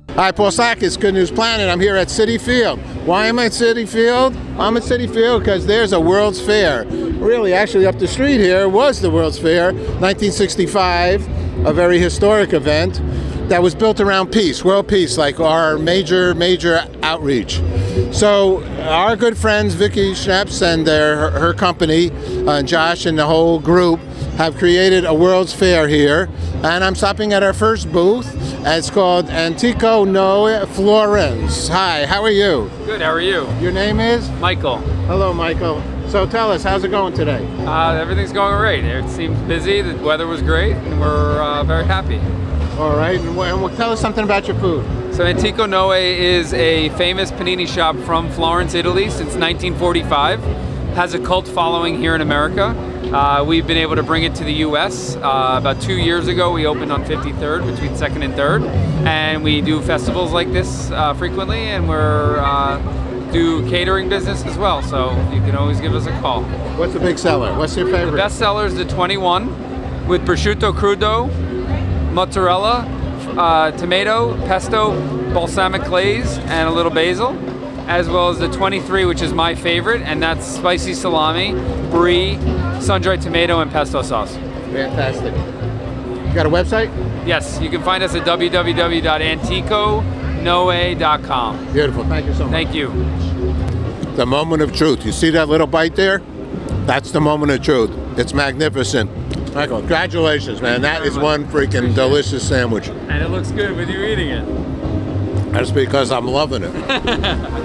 Hi, Paul Sakis, Good News Planet. I'm here at Citi Field. Why am I at Citi Field? I'm at Citi Field because there's a World's Fair. Really, actually up the street here was the World's Fair, 1965, a very historic event that was built around peace, world peace, like our major outreach. So our good friends Vicki Schneps and her company, Josh and the whole group, have created a World's Fair here, and I'm stopping at our first booth. It's called Antico Noe Florence. Hi, how are you? Good, how are you? Your name is? Michael. Hello, Michael. So tell us, how's it going today? Everything's going great. It seems busy, the weather was great, and we're very happy. All right, and tell us something about your food. So Antico Noe is a famous panini shop from Florence, Italy since 1945. Has a cult following here in America. We've been able to bring it to the U.S. About 2 years ago, we opened on 53rd, between 2nd and 3rd. And we do festivals like this frequently, and we're do catering business as well. So you can always give us a call. What's the big seller? What's your favorite? The best seller is the 21 with prosciutto crudo, mozzarella, tomato, pesto, balsamic glaze, and a little basil, as well as the 23, which is my favorite, and that's spicy salami, brie, sun-dried tomato, and pesto sauce. Fantastic. You got a website? Yes, you can find us at www.anticonoe.com. Beautiful. Thank you so much. Thank you. The moment of truth. You see that little bite there? That's the moment of truth. It's magnificent. Michael, congratulations, man. That is one freaking delicious sandwich. And it looks good with you eating it. That's because I'm loving it.